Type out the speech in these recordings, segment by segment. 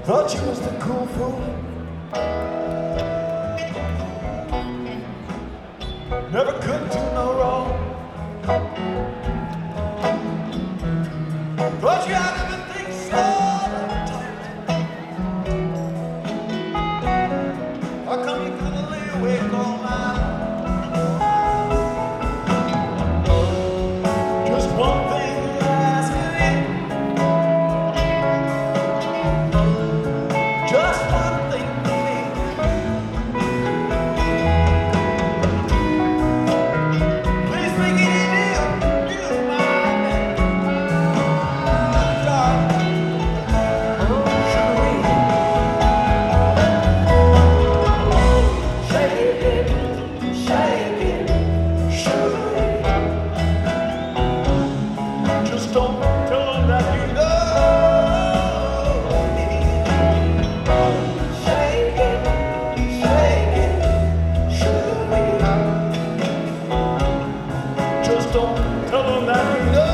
Thought you was the cool fool. Never could do no wrong. Thought you had everything solid tight. How come you couldn't lay awake all night? Just one thing I ask of you. Just one thing for me. Please make it easy. You my man. Darling. Oh, shake it, shake it, shake it. Just don't tell them that you love me. Shake it, shake it, shake it. Just don't tell them that you love me.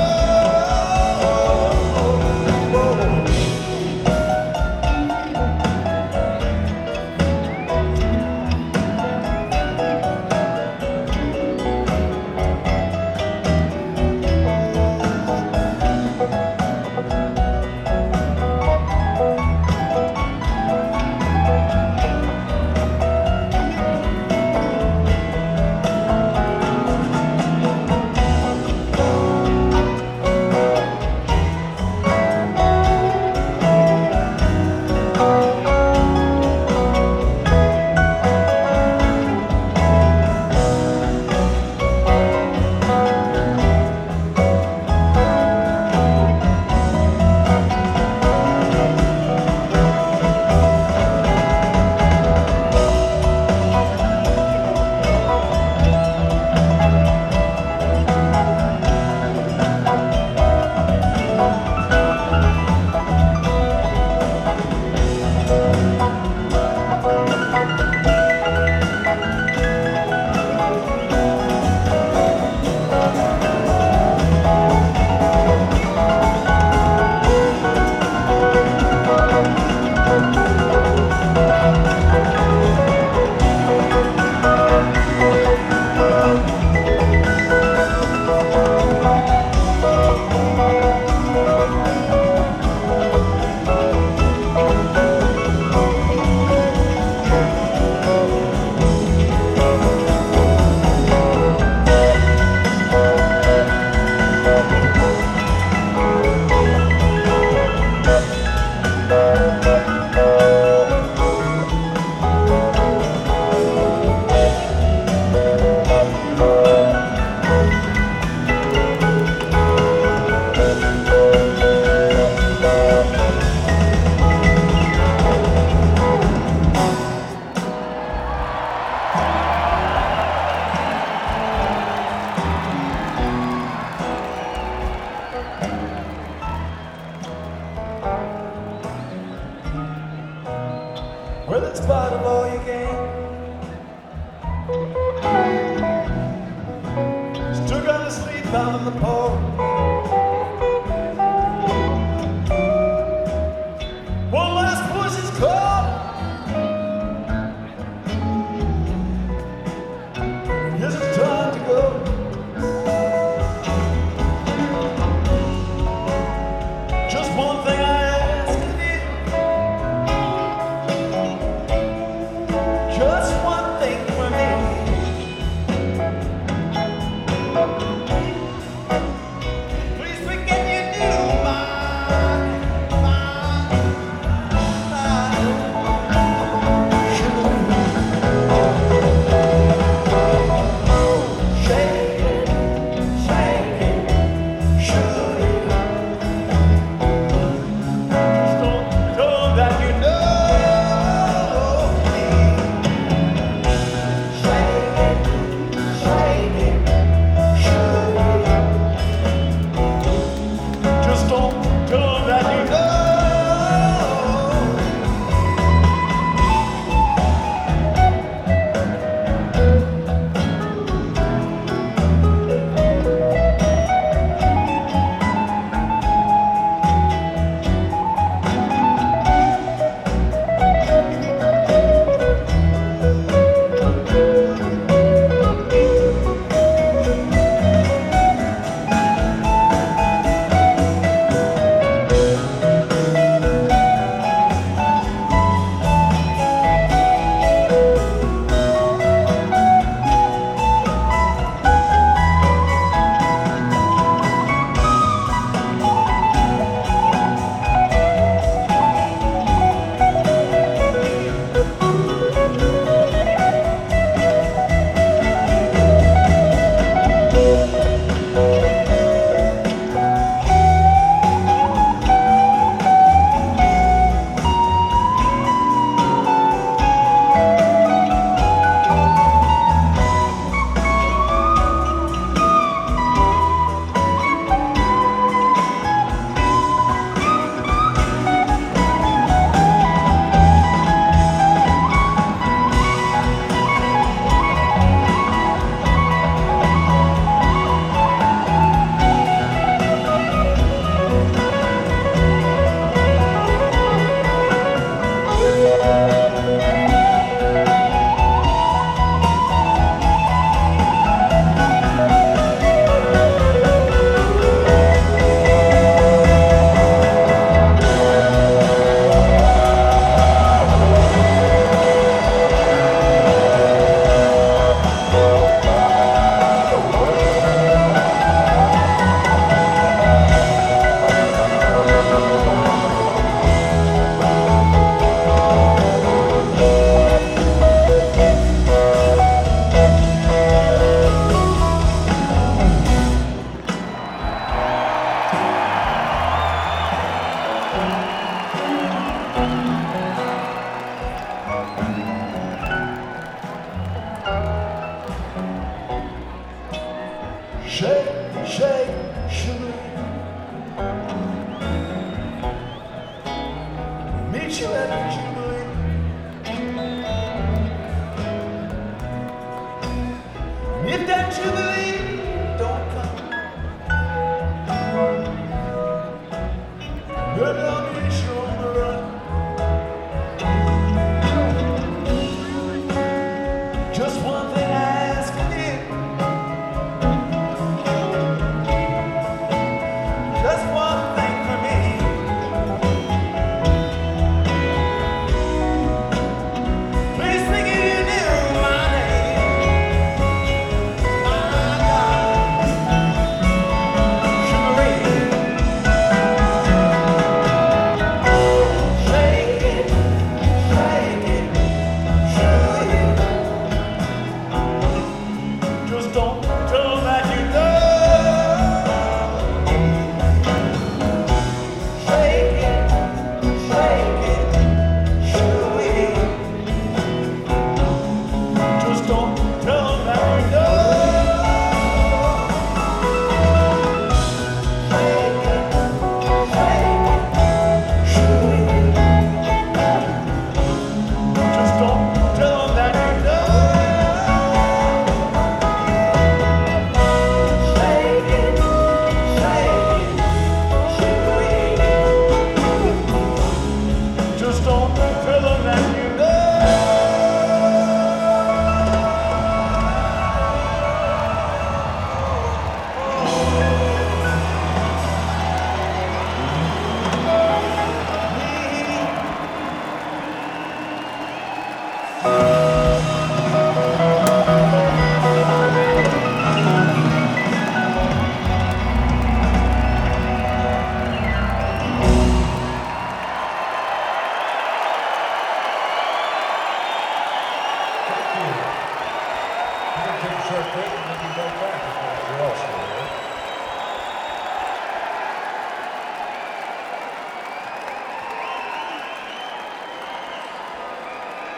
Well, in spite of all you gain, still gonna sleep out on the porch. One last push is called. Yes, it's time to go. Just one thing I ask of you. Just one thing for me. Shake, shake, sugar. Meet you at the Jubilee. If that Jubilee don't come, maybe I'll be sure on the run. Just one thing I ask of you. Just one thing for me. Please think if you knew my name. My God, Sugar Ray. Shake it, Sugar Ray. Just don't tell them that you love. Shake it, Sugar Ray. Just don't tell them that you love. Shake it, Sugar Ray. Just don't tell them that you love. Shake it, Sugar Ray. Just don't tell them that you love. Take a short break and we'll be right back with what else we're